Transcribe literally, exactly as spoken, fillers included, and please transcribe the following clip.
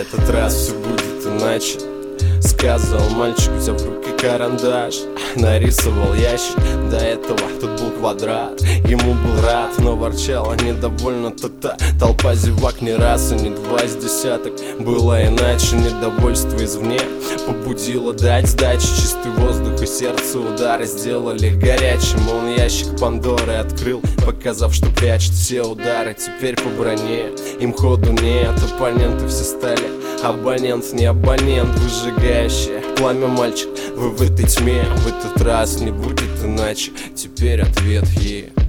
этот раз все будет иначе, сказал мальчик, взяв в руки карандаш. Нарисовал ящик, до этого тут был квадрат. Ему был рад, но ворчала недовольно та-та. Толпа зевак не раз и не два из десяток. Было иначе, недовольство извне побудило дать сдачи. Чистый воздух и сердце удары сделали горячим. Он ящик Пандоры открыл, показав, что прячет все удары. Теперь по броне им ходу нет, оппоненты все стали абонент, не абонент, выжигающее пламя. Мальчик, вы в этой тьме, в этот раз не будет иначе. Теперь ответ ей.